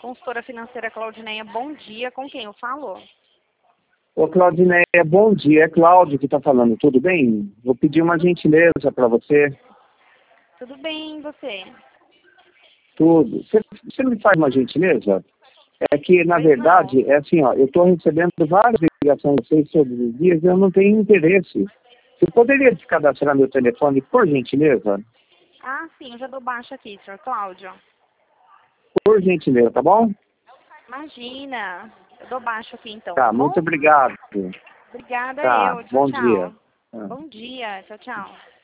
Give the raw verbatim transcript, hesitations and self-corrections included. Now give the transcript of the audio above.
Consultora financeira Claudineia, bom dia. Com quem eu falo? Ô, Claudineia, bom dia. É Cláudio que está falando. Tudo bem? Vou pedir uma gentileza para você. Tudo bem, e você? Tudo. Você, você me faz uma gentileza? É que, na Pois verdade, não. é assim, ó, eu estou recebendo várias ligações de vocês todos os dias e eu não tenho interesse. Você poderia descadastrar meu telefone, por gentileza? Ah, sim, eu já dou baixo aqui, senhor Cláudio. Por gentileza, tá bom? Imagina. Eu dou baixo aqui então, tá Tá, bom? muito obrigado. Obrigada Tá, eu. Tchau, bom dia. tchau. Ah. Bom dia. Tchau, tchau.